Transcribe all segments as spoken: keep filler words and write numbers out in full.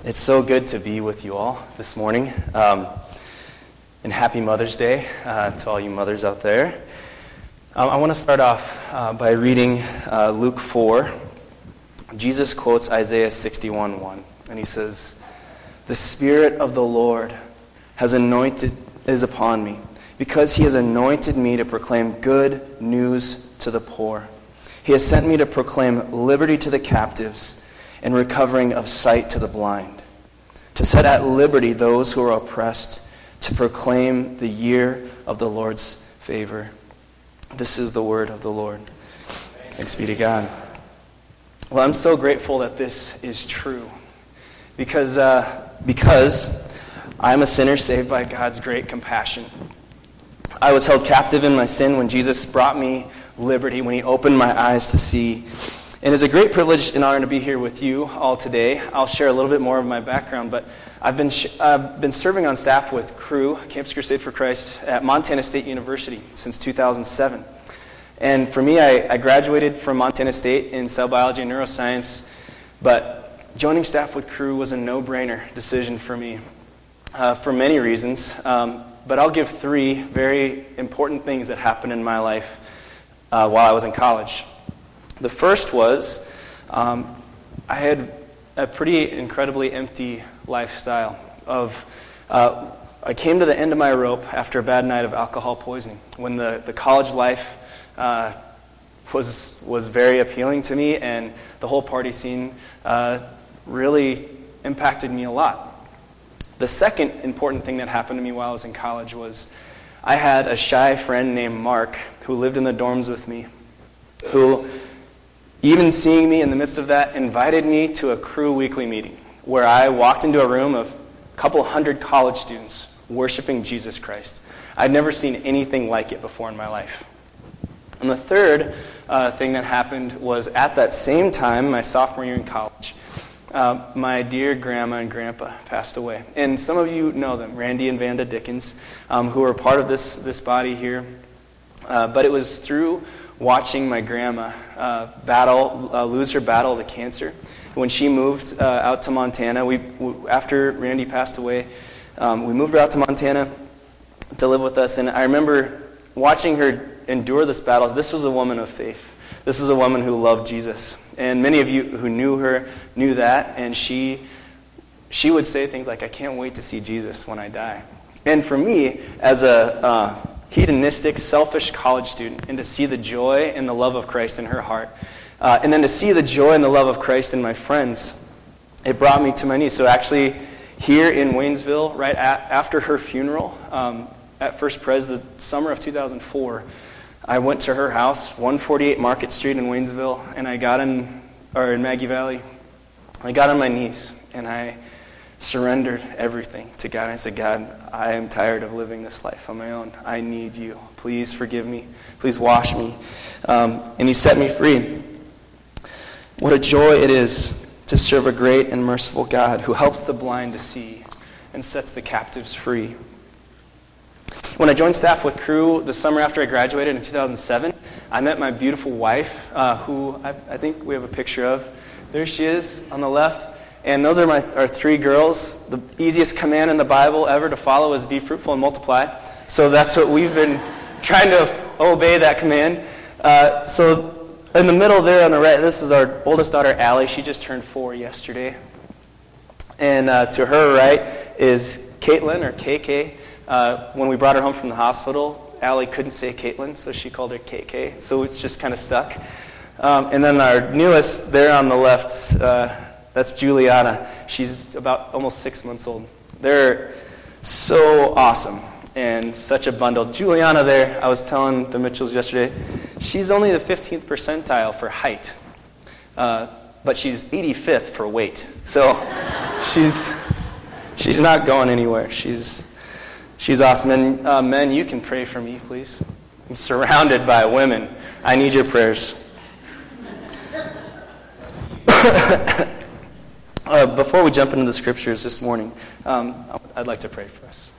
It's so good to be with you all this morning. Um, and happy Mother's Day uh, to all you mothers out there. Um, I want to start off uh, by reading uh, Luke four. Jesus quotes Isaiah sixty-one one, and he says, "The Spirit of the Lord has anointed is upon me, because he has anointed me to proclaim good news to the poor. He has sent me to proclaim liberty to the captives and recovering of sight to the blind, to set at liberty those who are oppressed, to proclaim the year of the Lord's favor." This is the word of the Lord. Thanks be to God. Well, I'm so grateful that this is true, because uh, because I'm a sinner saved by God's great compassion. I was held captive in my sin when Jesus brought me liberty, when he opened my eyes to see. And it's a great privilege and honor to be here with you all today. I'll share a little bit more of my background, but I've been sh- I've been serving on staff with Cru, Campus Crusade for Christ, at Montana State University since two thousand seven. And for me, I, I graduated from Montana State in cell biology and neuroscience, but joining staff with Cru was a no-brainer decision for me uh, for many reasons. Um, but I'll give three very important things that happened in my life uh, while I was in college. The first was um, I had a pretty incredibly empty lifestyle. Of uh, I came to the end of my rope after a bad night of alcohol poisoning, when the, the college life uh, was was very appealing to me, and the whole party scene uh, really impacted me a lot. The second important thing that happened to me while I was in college was I had a shy friend named Mark who lived in the dorms with me, who, even seeing me in the midst of that, invited me to a Cru weekly meeting where I walked into a room of a couple hundred college students worshiping Jesus Christ. I'd never seen anything like it before in my life. And the third uh, thing that happened was at that same time, my sophomore year in college, uh, my dear grandma and grandpa passed away. And some of you know them, Randy and Vanda Dickens, um, who are part of this, this body here. Uh, but it was through watching my grandma uh, battle, uh, lose her battle to cancer. When she moved uh, out to Montana, we, w- after Randy passed away, um, we moved her out to Montana to live with us. And I remember watching her endure this battle. This was a woman of faith. This is a woman who loved Jesus. And many of you who knew her knew that. And she, she would say things like, "I can't wait to see Jesus when I die." And for me, as a uh, hedonistic, selfish college student, and to see the joy and the love of Christ in her heart, uh, and then to see the joy and the love of Christ in my friends, it brought me to my knees. So actually, here in Waynesville, right at, after her funeral, um, at First Pres, the summer of two thousand four, I went to her house, one forty-eight Market Street in Waynesville, and I got in, or in Maggie Valley, I got on my knees, and I surrendered everything to God. And I said, "God, I am tired of living this life on my own. I need you. Please forgive me. Please wash me." Um, and he set me free. What a joy it is to serve a great and merciful God who helps the blind to see and sets the captives free. When I joined staff with Cru the summer after I graduated in two thousand seven, I met my beautiful wife, uh, who I, I think we have a picture of. There she is on the left. And those are my our three girls. The easiest command in the Bible ever to follow is be fruitful and multiply. So that's what we've been trying to obey, that command. Uh, so in the middle there on the right, this is our oldest daughter, Allie. She just turned four yesterday. And uh, to her right is Caitlin, or K K. Uh, when we brought her home from the hospital, Allie couldn't say Caitlin, so she called her K K. So it's just kind of stuck. Um, and then our newest there on the left, uh, that's Juliana. She's about almost six months old. They're so awesome and such a bundle. Juliana there, I was telling the Mitchells yesterday, she's only the fifteenth percentile for height, uh, but she's eighty-fifth for weight. So she's she's not going anywhere. She's she's awesome. And uh, men, you can pray for me, please. I'm surrounded by women. I need your prayers. Uh, before we jump into the scriptures this morning, um, I'd like to pray for us.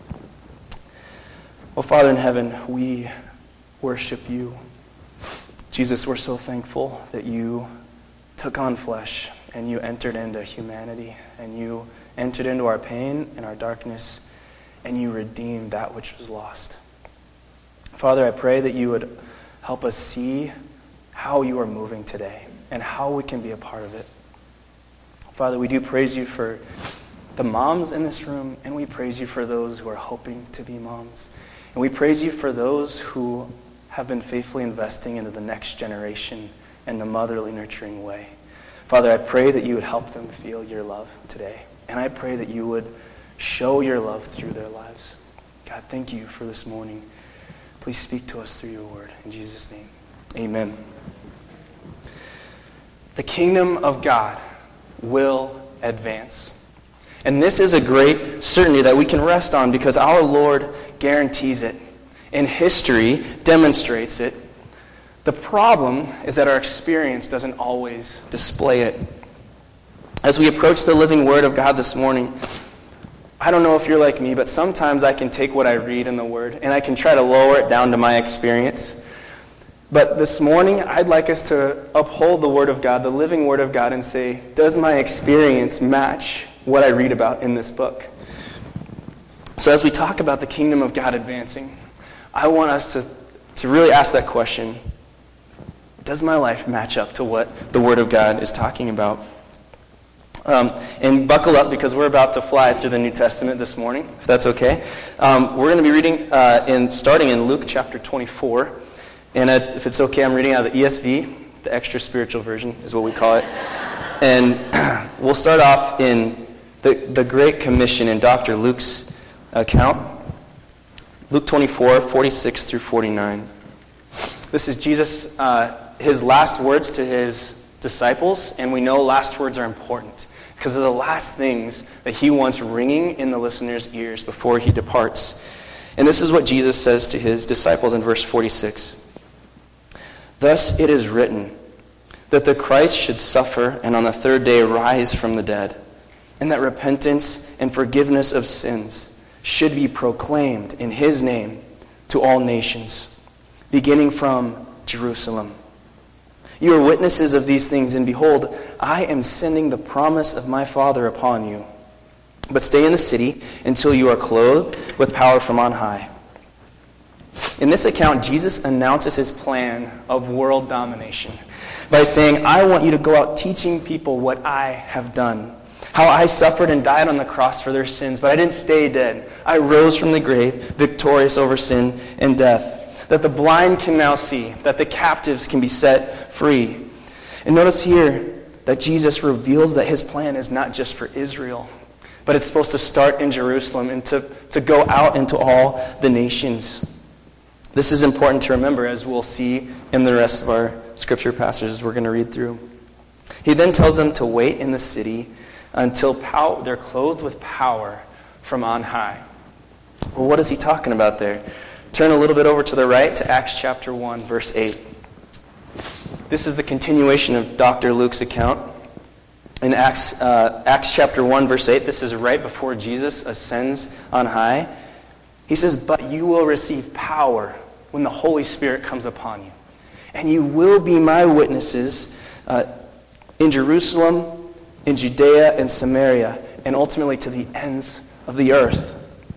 Well, Father in heaven, we worship you. Jesus, we're so thankful that you took on flesh, and you entered into humanity, and you entered into our pain and our darkness, and you redeemed that which was lost. Father, I pray that you would help us see how you are moving today and how we can be a part of it. Father, we do praise you for the moms in this room, and we praise you for those who are hoping to be moms. And we praise you for those who have been faithfully investing into the next generation in a motherly, nurturing way. Father, I pray that you would help them feel your love today. And I pray that you would show your love through their lives. God, thank you for this morning. Please speak to us through your word. In Jesus' name, amen. The kingdom of God will advance. And this is a great certainty that we can rest on because our Lord guarantees it. And history demonstrates it. The problem is that our experience doesn't always display it. As we approach the living word of God this morning, I don't know if you're like me, but sometimes I can take what I read in the word and I can try to lower it down to my experience. But this morning, I'd like us to uphold the word of God, the living word of God, and say, does my experience match what I read about in this book? So as we talk about the kingdom of God advancing, I want us to, to really ask that question. Does my life match up to what the Word of God is talking about? Um, and buckle up because we're about to fly through the New Testament this morning, if that's okay. Um, we're going to be reading, uh, in starting in Luke chapter twenty-four. And if it's okay, I'm reading out of the E S V, the extra spiritual version is what we call it. And we'll start off in the, the Great Commission in Doctor Luke's account. Luke twenty-four, forty-six through forty-nine. This is Jesus, uh, his last words to his disciples, and we know last words are important because of the last things that he wants ringing in the listeners' ears before he departs. And this is what Jesus says to his disciples in verse forty-six. Thus it is written that the Christ should suffer and on the third day rise from the dead, and that repentance and forgiveness of sins should be proclaimed in his name to all nations, beginning from Jerusalem. You are witnesses of these things, and behold, I am sending the promise of my Father upon you. But stay in the city until you are clothed with power from on high. In this account, Jesus announces his plan of world domination by saying, I want you to go out teaching people what I have done. How I suffered and died on the cross for their sins, but I didn't stay dead. I rose from the grave, victorious over sin and death. That the blind can now see, that the captives can be set free. And notice here that Jesus reveals that his plan is not just for Israel, but it's supposed to start in Jerusalem and to, to go out into all the nations. This is important to remember, as we'll see in the rest of our scripture passages we're going to read through. He then tells them to wait in the city until pow- they're clothed with power from on high. Well, what is he talking about there? Turn a little bit over to the right to Acts chapter one, verse eight. This is the continuation of Doctor Luke's account. In Acts, uh, Acts chapter one, verse eight, this is right before Jesus ascends on high. He says, but you will receive power when the Holy Spirit comes upon you. And you will be my witnesses uh, in Jerusalem, in Judea and Samaria, and ultimately to the ends of the earth.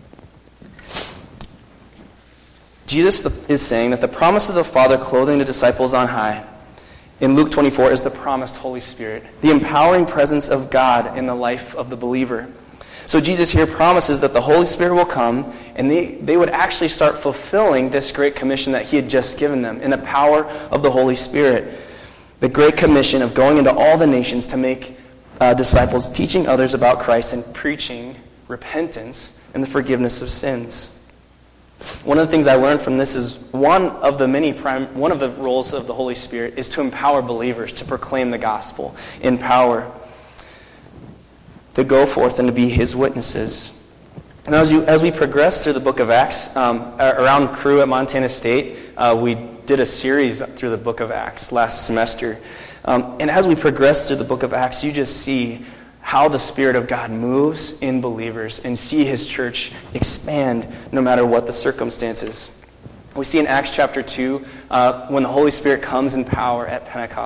Jesus is saying that the promise of the Father clothing the disciples on high in Luke twenty-four is the promised Holy Spirit, the empowering presence of God in the life of the believer. So Jesus here promises that the Holy Spirit will come, and they, they would actually start fulfilling this great commission that he had just given them in the power of the Holy Spirit. The great commission of going into all the nations to make uh, disciples, teaching others about Christ and preaching repentance and the forgiveness of sins. One of the things I learned from this is one of the many prim- one of the roles of the Holy Spirit is to empower believers to proclaim the gospel in power, to go forth and to be his witnesses. And as you as we progress through the book of Acts, um, around Crew at Montana State, uh, we did a series through the book of Acts last semester. Um, and as we progress through the book of Acts, you just see how the Spirit of God moves in believers and see his church expand no matter what the circumstances. We see in Acts chapter two, uh, when the Holy Spirit comes in power at Pentecost,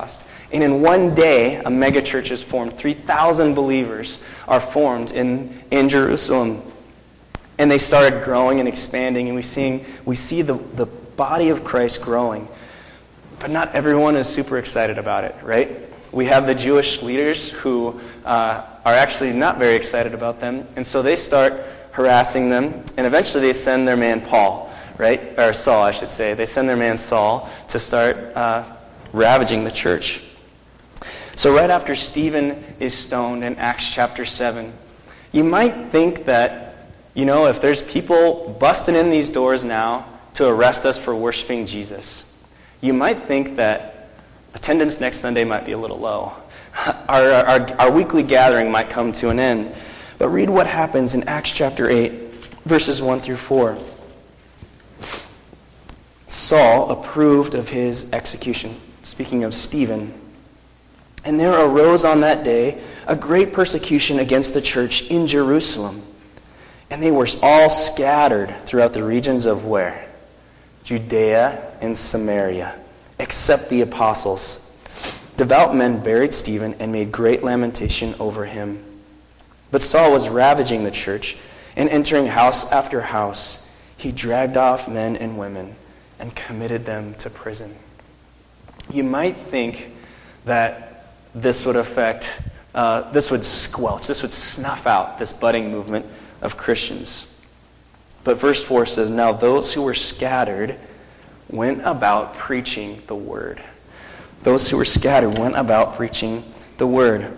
And in one day, a megachurch is formed. three thousand believers are formed in, in Jerusalem. And they started growing and expanding, and we, seeing, we see the, the body of Christ growing. But not everyone is super excited about it, right? We have the Jewish leaders who uh, are actually not very excited about them, and so they start harassing them, and eventually they send their man Paul, right? Or Saul, I should say. They send their man Saul to start uh, ravaging the church. So right after Stephen is stoned in Acts chapter seven, you might think that, you know, if there's people busting in these doors now to arrest us for worshiping Jesus, you might think that attendance next Sunday might be a little low. Our, our, our weekly gathering might come to an end. But read what happens in Acts chapter eight, verses one through four. Saul approved of his execution, speaking of Stephen. And there arose on that day a great persecution against the church in Jerusalem. And they were all scattered throughout the regions of where? Judea and Samaria, except the apostles. Devout men buried Stephen and made great lamentation over him. But Saul was ravaging the church, and entering house after house, he dragged off men and women and committed them to prison. You might think that this would affect, uh, this would squelch, this would snuff out this budding movement of Christians. But verse four says, now those who were scattered went about preaching the word. Those who were scattered went about preaching the word.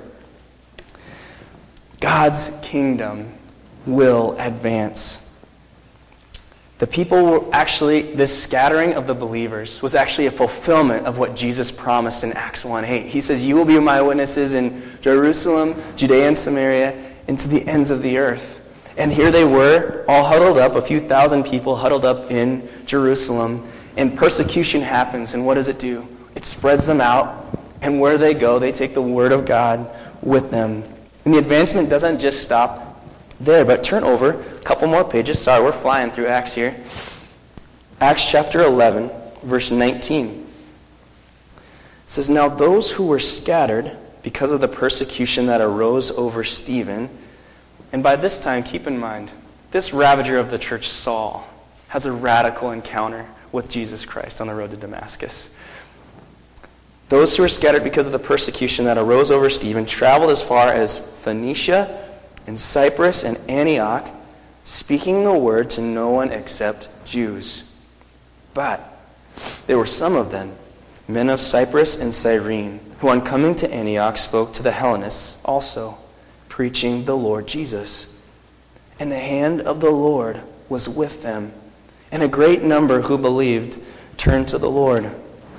God's kingdom will advance. The people were actually, this scattering of the believers was actually a fulfillment of what Jesus promised in Acts one eight. He says, you will be my witnesses in Jerusalem, Judea and Samaria, and to the ends of the earth. And here they were, all huddled up, a few thousand people huddled up in Jerusalem. And persecution happens, and what does it do? It spreads them out, and where they go, they take the word of God with them. And the advancement doesn't just stop there, but turn over a couple more pages. Sorry, we're flying through Acts here. Acts chapter eleven, verse nineteen. It says, now those who were scattered because of the persecution that arose over Stephen. And by this time, keep in mind, this ravager of the church, Saul, has a radical encounter with Jesus Christ on the road to Damascus. Those who were scattered because of the persecution that arose over Stephen traveled as far as Phoenicia and Cyprus and Antioch, speaking the word to no one except Jews. But there were some of them, men of Cyprus and Cyrene, who on coming to Antioch spoke to the Hellenists also, preaching the Lord Jesus. And the hand of the Lord was with them, and a great number who believed turned to the Lord.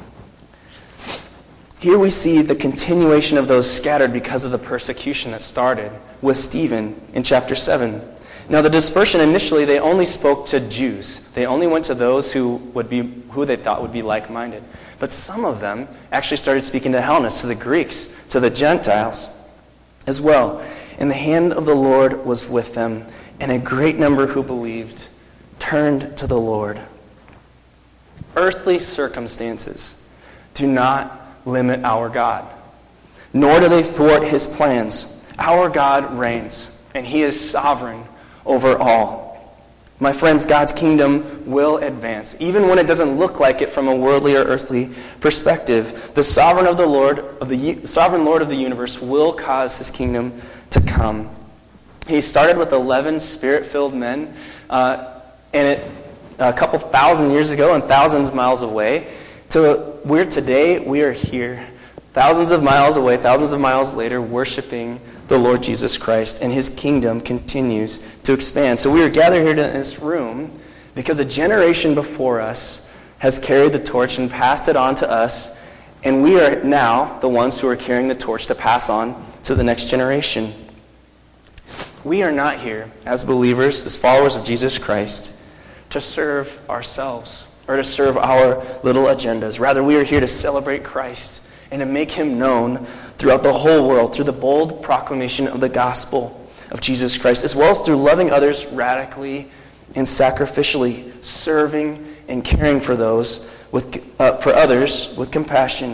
Here we see the continuation of those scattered because of the persecution that started with Stephen in chapter seven. Now the dispersion initially, they only spoke to Jews. They only went to those who would be who they thought would be like-minded. But some of them actually started speaking to Hellenists, to the Greeks, to the Gentiles as well. And the hand of the Lord was with them, and a great number who believed turned to the Lord. Earthly circumstances do not limit our God, nor do they thwart his plans. Our God reigns, and he is sovereign over all. My friends, God's kingdom will advance, even when it doesn't look like it from a worldly or earthly perspective. The sovereign of the Lord of the, the sovereign Lord of the universe will cause his kingdom to come. He started with eleven spirit-filled men, uh, and it a couple thousand years ago and thousands of miles away. So we're today, we are here, thousands of miles away, thousands of miles later, worshiping the Lord Jesus Christ, and his kingdom continues to expand. So we are gathered here in this room because a generation before us has carried the torch and passed it on to us, and we are now the ones who are carrying the torch to pass on to the next generation. We are not here as believers, as followers of Jesus Christ, to serve ourselves or to serve our little agendas. Rather, we are here to celebrate Christ and to make him known throughout the whole world through the bold proclamation of the gospel of Jesus Christ, as well as through loving others radically and sacrificially, serving and caring for those with uh, for others with compassion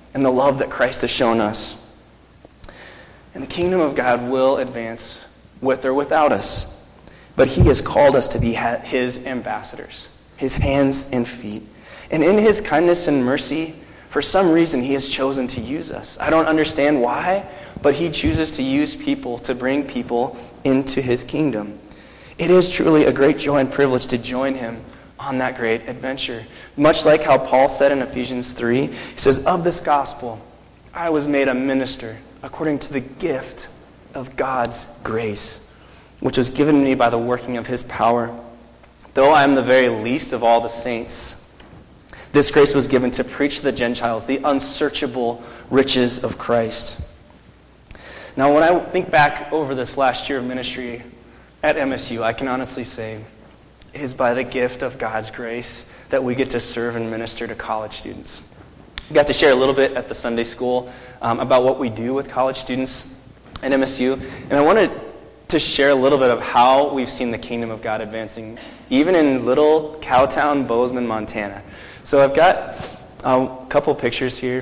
and the love that Christ has shown us. And the kingdom of God will advance with or without us. But he has called us to be his ambassadors, his hands and feet. And in his kindness and mercy, for some reason, he has chosen to use us. I don't understand why, but he chooses to use people to bring people into his kingdom. It is truly a great joy and privilege to join him on that great adventure. Much like how Paul said in Ephesians three, he says, of this gospel, I was made a minister according to the gift of God's grace, which was given me by the working of his power. Though I am the very least of all the saints, this grace was given to preach to the Gentiles the unsearchable riches of Christ. Now, when I think back over this last year of ministry at M S U, I can honestly say it is by the gift of God's grace that we get to serve and minister to college students. We got to share a little bit at the Sunday school um, about what we do with college students at M S U, and I wanted to share a little bit of how we've seen the kingdom of God advancing, even in little Cowtown, Bozeman, Montana. So I've got a couple pictures here.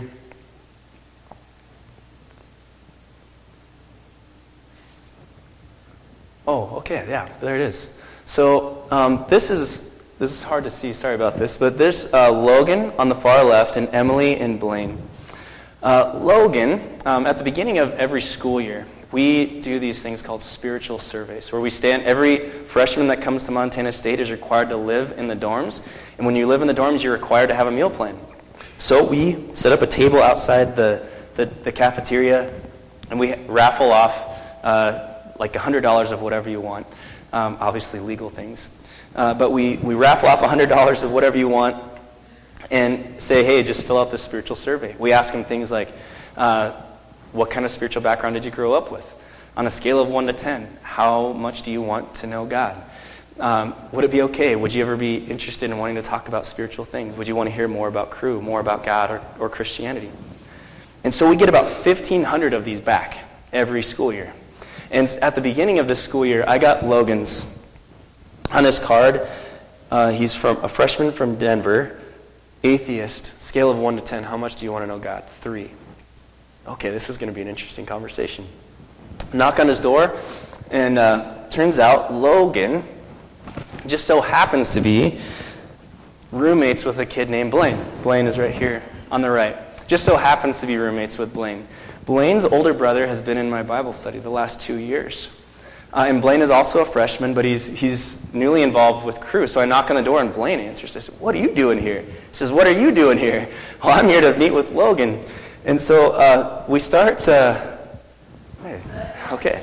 Oh, okay, yeah, there it is. So um, this is this is hard to see. Sorry about this, but there's uh, Logan on the far left and Emily and Blaine. Uh, Logan, um, at the beginning of every school year, we do these things called spiritual surveys, where we stand. Every freshman that comes to Montana State is required to live in the dorms, and when you live in the dorms, you're required to have a meal plan. So we set up a table outside the the, the cafeteria, and we raffle off uh, like one hundred dollars of whatever you want. Um, obviously legal things. Uh, but we, we raffle off one hundred dollars of whatever you want and say, hey, just fill out this spiritual survey. We ask them things like, uh, what kind of spiritual background did you grow up with? On a scale of one to ten, how much do you want to know God? Um, would it be okay? Would you ever be interested in wanting to talk about spiritual things? Would you want to hear more about Cru, more about God or, or Christianity? And so we get about fifteen hundred of these back every school year. And at the beginning of this school year, I got Logan's on his card. Uh, he's from a freshman from Denver, atheist, scale of one to ten. How much do you want to know God? Three. Okay, this is going to be an interesting conversation. Knock on his door, and uh, turns out Logan just so happens to be roommates with a kid named Blaine. Blaine is right here on the right. Just so happens to be roommates with Blaine. Blaine's older brother has been in my Bible study the last two years. Uh, and Blaine is also a freshman, but he's he's newly involved with Cru. So I knock on the door, and Blaine answers. I said, what are you doing here? He says, what are you doing here? Well, I'm here to meet with Logan. And so uh, we start... Uh, hey, okay.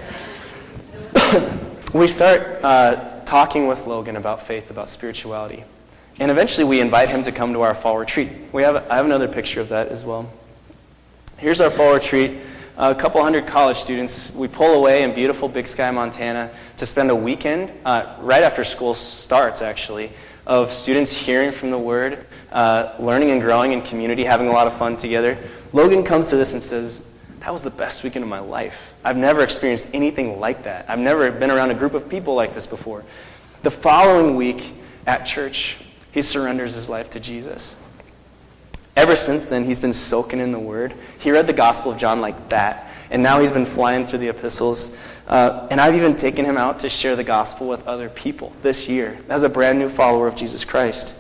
we start uh, talking with Logan about faith, about spirituality. And eventually we invite him to come to our fall retreat. We have I have another picture of that as well. Here's our fall retreat. A couple hundred college students. We pull away in beautiful Big Sky, Montana to spend a weekend, uh, right after school starts actually, of students hearing from the Word, uh, learning and growing in community, having a lot of fun together. Logan comes to this and says, that was the best weekend of my life. I've never experienced anything like that. I've never been around a group of people like this before. The following week at church, he surrenders his life to Jesus. Ever since then, he's been soaking in the Word. He read the Gospel of John like that, and now he's been flying through the epistles. Uh, and I've even taken him out to share the gospel with other people this year as a brand new follower of Jesus Christ.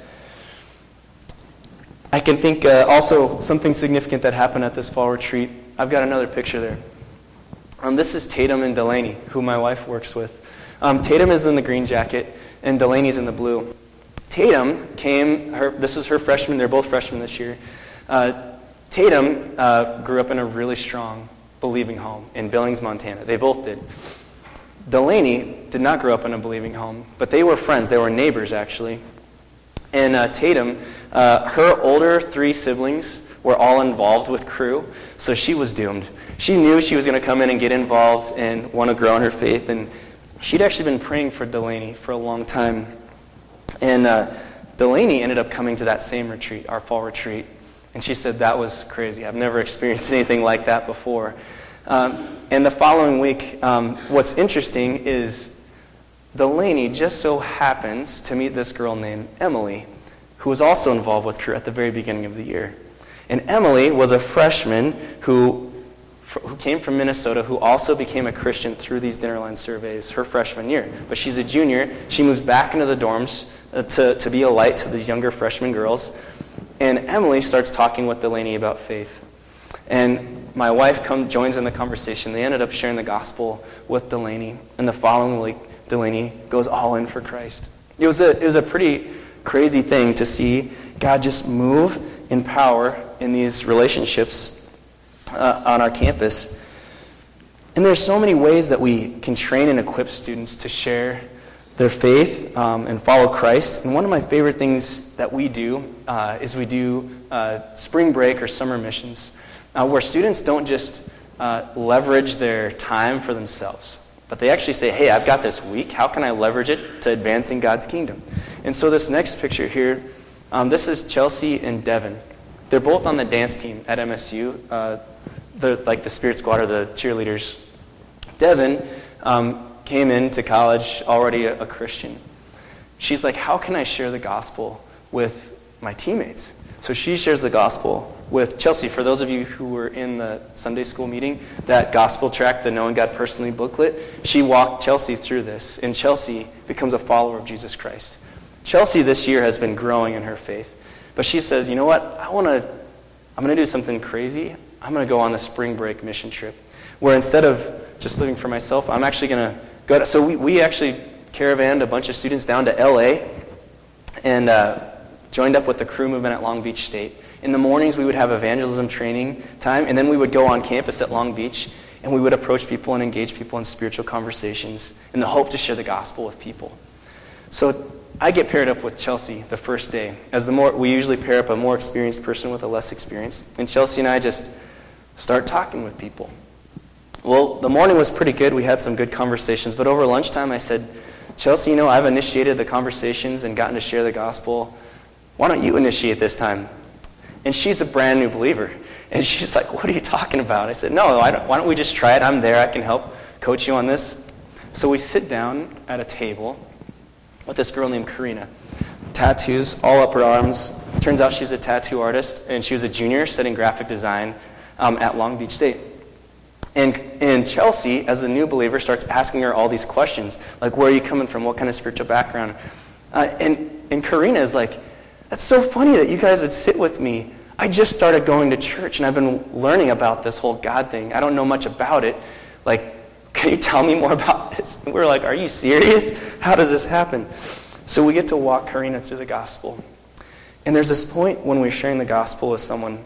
I can think uh, also something significant that happened at this fall retreat. I've got another picture there. Um, this is Tatum and Delaney, who my wife works with. Um, Tatum is in the green jacket, and Delaney's in the blue. Tatum came, her, this is her freshman, they're both freshmen this year. Uh, Tatum uh, grew up in a really strong believing home in Billings, Montana. They both did. Delaney did not grow up in a believing home, but they were friends. They were neighbors, actually. And uh, Tatum, uh, her older three siblings were all involved with Cru, so she was doomed. She knew she was going to come in and get involved and want to grow in her faith, and she'd actually been praying for Delaney for a long time. And uh, Delaney ended up coming to that same retreat, our fall retreat. And she said, that was crazy. I've never experienced anything like that before. Um, and the following week, um, what's interesting is Delaney just so happens to meet this girl named Emily, who was also involved with Cru at the very beginning of the year. And Emily was a freshman who who came from Minnesota, who also became a Christian through these Dinnerline surveys her freshman year. But she's a junior. She moves back into the dorms uh, to, to be a light to these younger freshman girls. And Emily starts talking with Delaney about faith. And my wife come, joins in the conversation. They ended up sharing the gospel with Delaney. And the following week, Delaney goes all in for Christ. It was a, it was a pretty crazy thing to see God just move in power in these relationships Uh, on our campus. And there's so many ways that we can train and equip students to share their faith um, and follow Christ. And one of my favorite things that we do uh, is we do uh, spring break or summer missions, uh, where students don't just uh, leverage their time for themselves, but they actually say, hey, I've got this week. How can I leverage it to advancing God's kingdom? And so this next picture here, um, this is Chelsea and Devin. They're both on the dance team at M S U. Uh, they're like the Spirit Squad or the cheerleaders. Devin um, came into college already a, a Christian. She's like, how can I share the gospel with my teammates? So she shares the gospel with Chelsea. For those of you who were in the Sunday school meeting, that gospel tract, the Knowing God Personally booklet, she walked Chelsea through this. And Chelsea becomes a follower of Jesus Christ. Chelsea this year has been growing in her faith. But she says, you know what, I want to, I'm going to do something crazy. I'm going to go on the spring break mission trip, where instead of just living for myself, I'm actually going to go to, so we, we actually caravanned a bunch of students down to L A and uh, joined up with the Cru movement at Long Beach State. In the mornings, we would have evangelism training time, and then we would go on campus at Long Beach, and we would approach people and engage people in spiritual conversations in the hope to share the gospel with people. So I get paired up with Chelsea the first day. As the more we usually pair up a more experienced person with a less experienced. And Chelsea and I just start talking with people. Well, the morning was pretty good. We had some good conversations. But over lunchtime, I said, Chelsea, you know, I've initiated the conversations and gotten to share the gospel. Why don't you initiate this time? And she's a brand new believer. And she's like, what are you talking about? I said, no, I don't, why don't we just try it? I'm there. I can help coach you on this. So we sit down at a table with this girl named Karina. Tattoos all up her arms. Turns out she's a tattoo artist, and she was a junior studying graphic design um, at Long Beach State. And, and Chelsea, as a new believer, starts asking her all these questions, like, where are you coming from? What kind of spiritual background? Uh, and, and Karina is like, that's so funny that you guys would sit with me. I just started going to church, and I've been learning about this whole God thing. I don't know much about it. Like, can you tell me more about this? And we're like, are you serious? How does this happen? So we get to walk Karina through the gospel. And there's this point when we're sharing the gospel with someone,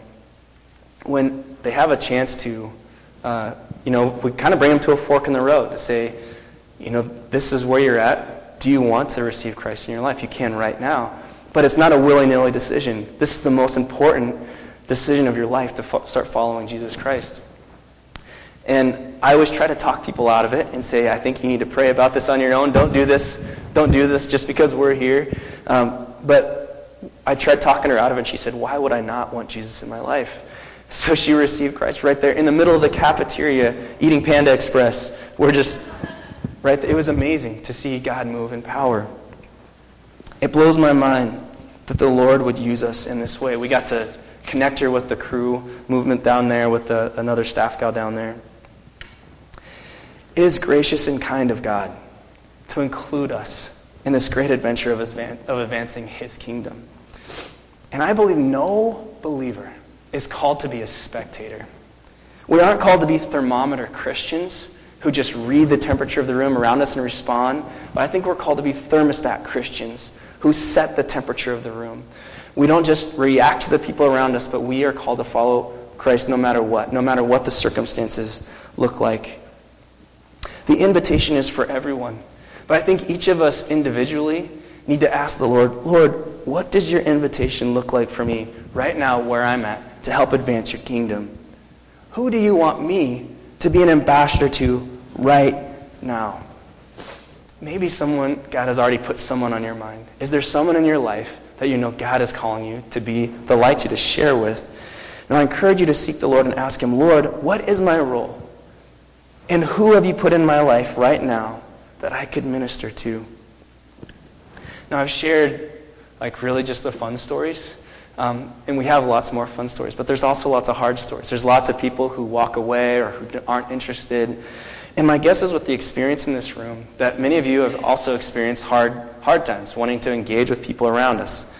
when they have a chance to, uh, you know, we kind of bring them to a fork in the road to say, you know, this is where you're at. Do you want to receive Christ in your life? You can right now. But it's not a willy-nilly decision. This is the most important decision of your life, to fo- start following Jesus Christ. And I always try to talk people out of it and say, I think you need to pray about this on your own. Don't do this. Don't do this just because we're here. Um, but I tried talking her out of it, and she said, why would I not want Jesus in my life? So she received Christ right there in the middle of the cafeteria, eating Panda Express. We're just right there. It was amazing to see God move in power. It blows my mind that the Lord would use us in this way. We got to connect her with the Cru movement down there, with the, another staff gal down there. It is gracious and kind of God to include us in this great adventure of, of advancing His kingdom. And I believe no believer is called to be a spectator. We aren't called to be thermometer Christians who just read the temperature of the room around us and respond. But I think we're called to be thermostat Christians who set the temperature of the room. We don't just react to the people around us, but we are called to follow Christ no matter what, no matter what the circumstances look like. The invitation is for everyone. But I think each of us individually need to ask the Lord, Lord, what does your invitation look like for me right now where I'm at to help advance your kingdom? Who do you want me to be an ambassador to right now? Maybe someone, God has already put someone on your mind. Is there someone in your life that you know God is calling you to be the light you to share with? And I encourage you to seek the Lord and ask Him, Lord, what is my role? And who have you put in my life right now that I could minister to? Now, I've shared, like, really just the fun stories. Um, and we have lots more fun stories, but there's also lots of hard stories. There's lots of people who walk away or who aren't interested. And my guess is with the experience in this room that many of you have also experienced hard, hard times, wanting to engage with people around us.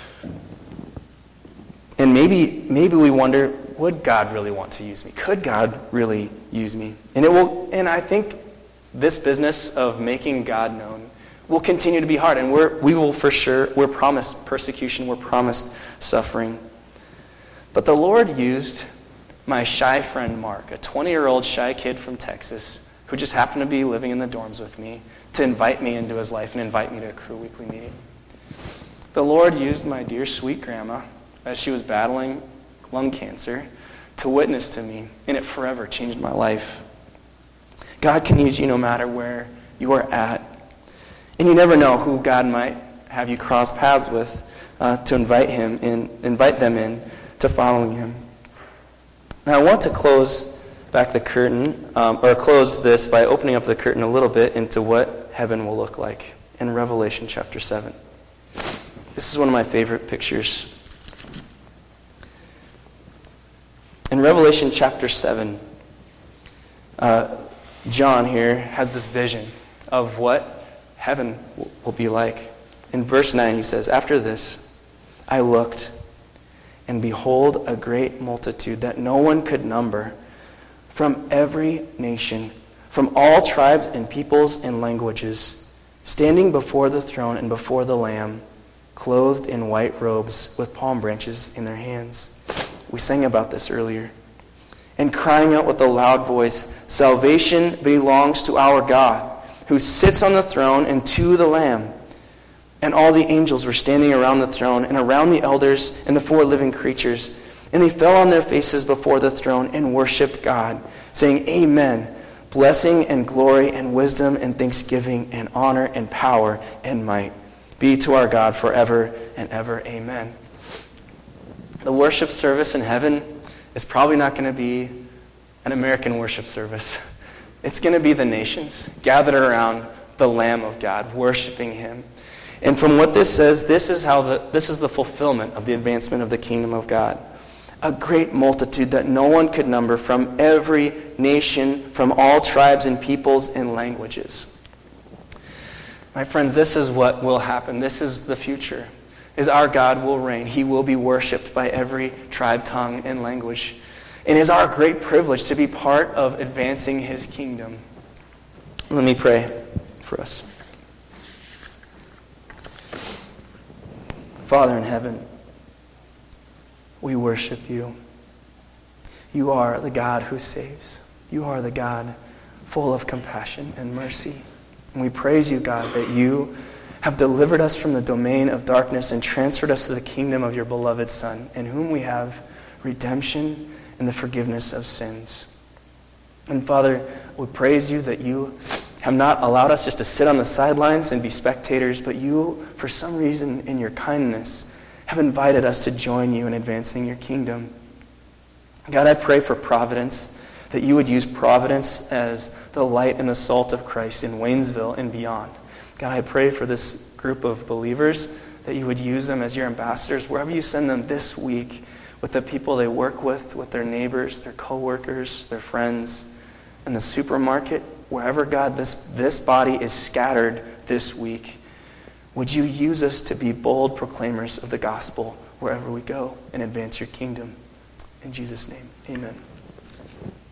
And maybe, maybe we wonder, would God really want to use me? Could God really use me? And it will. And I think this business of making God known will continue to be hard, and we're, we will for sure, we're promised persecution, we're promised suffering. But the Lord used my shy friend Mark, a twenty-year-old shy kid from Texas, who just happened to be living in the dorms with me, to invite me into his life and invite me to a Cru weekly meeting. The Lord used my dear sweet grandma, as she was battling lung cancer, to witness to me, and it forever changed my life. God can use you no matter where you are at. And you never know who God might have you cross paths with uh, to invite him in, invite them in to following him. Now I want to close back the curtain, um, or close this by opening up the curtain a little bit into what heaven will look like in Revelation chapter seven. This is one of my favorite pictures. In Revelation chapter seven, uh, John here has this vision of what heaven will be like. In verse nine he says, "After this I looked, and behold a great multitude that no one could number, from every nation, from all tribes and peoples and languages, standing before the throne and before the Lamb, clothed in white robes with palm branches in their hands." We sang about this earlier. "And crying out with a loud voice, 'Salvation belongs to our God, who sits on the throne, and to the Lamb.' And all the angels were standing around the throne and around the elders and the four living creatures. And they fell on their faces before the throne and worshipped God, saying, 'Amen. Blessing and glory and wisdom and thanksgiving and honor and power and might be to our God forever and ever. Amen.'" The worship service in heaven is probably not going to be an American worship service. It's going to be the nations gathered around the Lamb of God, worshiping him. And from what this says, this is how the this is the fulfillment of the advancement of the kingdom of God. A great multitude that no one could number, from every nation, from all tribes and peoples and languages. My friends, this is what will happen. This is the future. Is our God will reign. He will be worshipped by every tribe, tongue, and language. And it is our great privilege to be part of advancing his kingdom. Let me pray for us. Father in heaven, we worship you. You are the God who saves. You are the God full of compassion and mercy. And we praise you, God, that you have delivered us from the domain of darkness and transferred us to the kingdom of your beloved Son, in whom we have redemption and the forgiveness of sins. And Father, we praise you that you have not allowed us just to sit on the sidelines and be spectators, but you, for some reason in your kindness, have invited us to join you in advancing your kingdom. God, I pray for providence, that you would use providence as the light and the salt of Christ in Waynesville and beyond. God, I pray for this group of believers, that you would use them as your ambassadors wherever you send them this week, with the people they work with, with their neighbors, their co-workers, their friends, in the supermarket, wherever, God, this, this body is scattered this week. Would you use us to be bold proclaimers of the gospel wherever we go and advance your kingdom? In Jesus' name, amen.